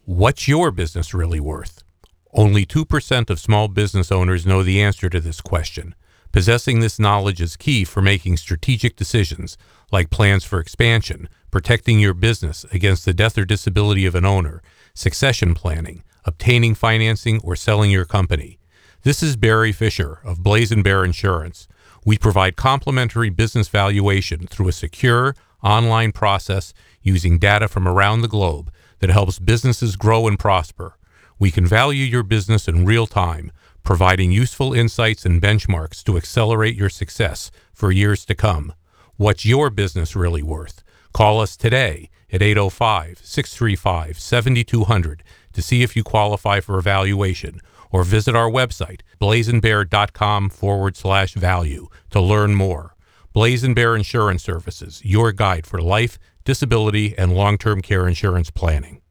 What's your business really worth? Only 2% of small business owners know the answer to this question. Possessing this knowledge is key for making strategic decisions, like plans for expansion, protecting your business against the death or disability of an owner, succession planning, obtaining financing, or selling your company. This is Barry Fisher of Blazin' Bear Insurance. We provide complimentary business valuation through a secure, online process using data from around the globe that helps businesses grow and prosper. We can value your business in real time, providing useful insights and benchmarks to accelerate your success for years to come. What's your business really worth? Call us today at 805-635-7200 to see if you qualify for evaluation, or visit our website, blazinbear.com/value, to learn more. Blazin' Bear Insurance Services, your guide for life, disability, and long-term care insurance planning.